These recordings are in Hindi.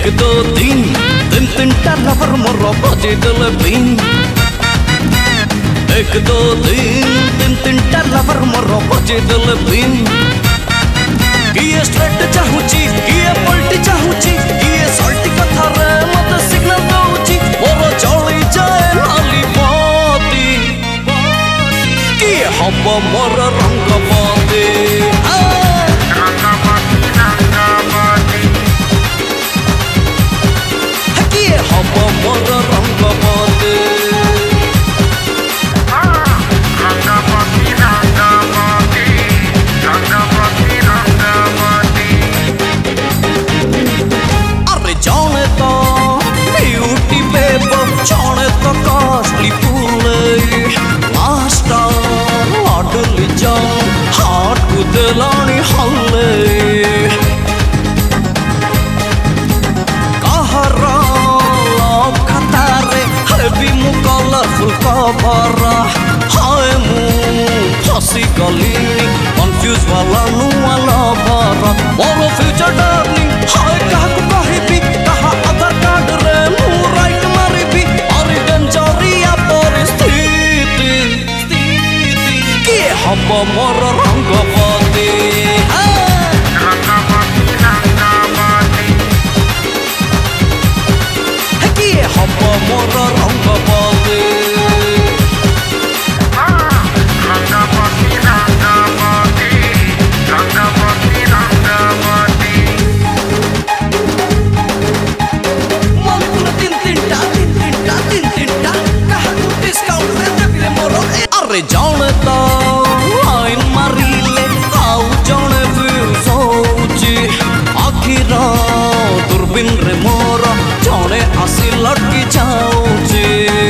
एक दो तीन तीन तीन टा लवर मोर बजे दिल बीन। एक दो तीन तीन तीन टा लवर मोर बजे दिल बीन। किए स्ट्रेट चाहूची किए पलटी चाहूची किए सल्टी कथा रे मत सिग्नल दउची मोर चली जाए लाली बाती। किए हब मोर रंगवती किए हब मोर रंगवती। जाने तो ब्यूटी बेब जाने तो कॉस्टली फूल मास्टर लाडली जान हाथ को दिलानी हल्ले। कहरा लव खतारे हेवी मु कलरफुल कवरा हाय मु फसी गलीनी कंफ्यूज वाला नु वाला भरा मोर फ्यूचर डार्लिंग हाय कहा को कहिबी कहा आधार कार्ड रे मु राइट मारिबी और डेंजरिया परिस्थिति के हब मोर रंगवती के हब मोर रंगवती। अरे जाने तो लाइन मारिले आउ जाने व्यूज होची आखिर दूरबीन रे मोर जाने आसी लटकी जाऊची।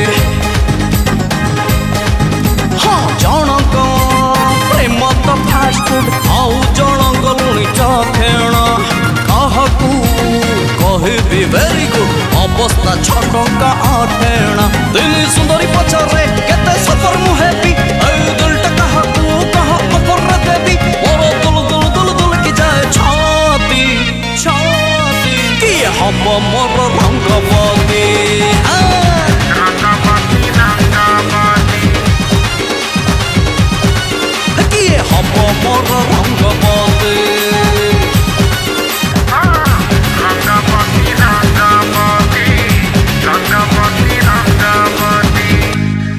हाँ जनक प्रेम तो फास्ट फूड आउ जनक लुणी चखेण कहकू कहबी वेरी गुड अवस्था छटका आठेणा। दिल सुंदरी पछरे केते सफर मुहेबी दिलटा कहा तू कहा अफर देवी मोर दुल दुल दुल दुल की जाए छाती छाती। कि हब मोर रंगवती